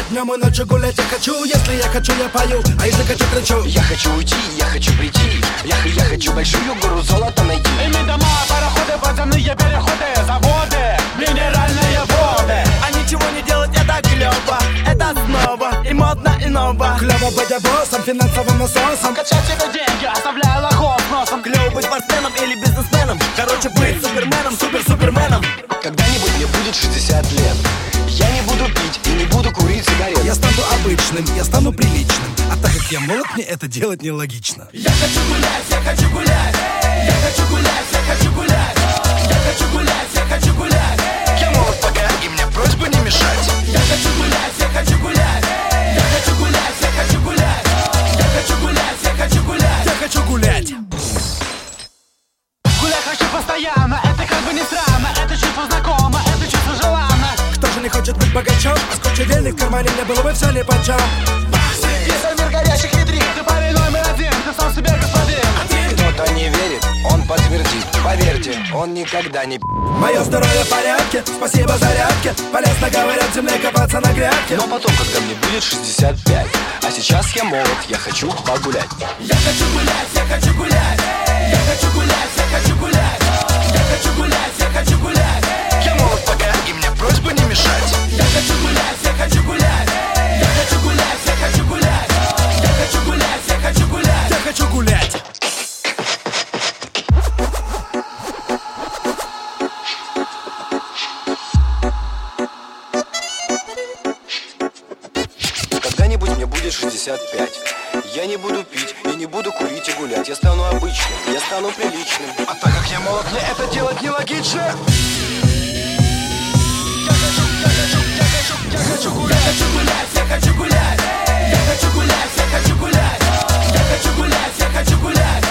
днем и ночью гулять я хочу. Если я хочу, я пою, а если хочу, кричу. Я хочу уйти, я хочу прийти. Я хочу большую гору золота найти. Ими дома, пароходы, подземные переходы, заводы, минеральные воды. А ничего не делать это клёво, это снова и модно, и ново. Клёво быть боссом, финансовым насосом. Качать себе деньги, оставляя лохов носом. Клёво быть спортсменом или бизнесменом. Короче, быть суперменом, суперменом. Когда-нибудь мне будет 60 лет. Я не буду пить и не буду курить сигарет. Я стану обычным, я стану приличным. А так как я молод, мне это делать нелогично. Я хочу гулять, я хочу гулять. Я хочу гулять, я хочу гулять. Я хочу гулять, я хочу гулять. Я молод пока, и мне просьба не мешать. Я хочу гулять, я хочу гулять. Я хочу гулять, я хочу гулять. Я хочу гулять, я хочу гулять. Я хочу гулять. Гулять хочу постоянно, это как бы не странно. Это чувство знакомо, это чувство желанно. Кто же не хочет быть богачом? А с кучей денег в кармане мне было бы все нипочем. Если мир горящих витрин. Ты парень номер один, ты сам себе господин. Кто-то не верит, он подтвердит. Поверьте, он никогда не Мое здоровье в порядке, спасибо зарядке. Полезно, говорят, земле копаться на грядке. Но потом, когда мне будет 65. А сейчас я молод, я хочу погулять. Я хочу гулять, я хочу гулять. Я хочу гулять, я хочу гулять. Я хочу гулять, я хочу гулять. Я молод пока, и мне просьба не мешать. Я хочу гулять, я хочу гулять. Я хочу гулять, я хочу гулять. Я хочу гулять, я хочу гулять. Я хочу гулять. Когда-нибудь мне будет 65. Я не буду пить и не буду курить и гулять. Я стану обычным, я стану приличным. А так как я молод, мне это делать нелогично. Я хочу гулять, я хочу гулять. Я хочу гулять, я хочу гулять. Я хочу гулять, я хочу гулять.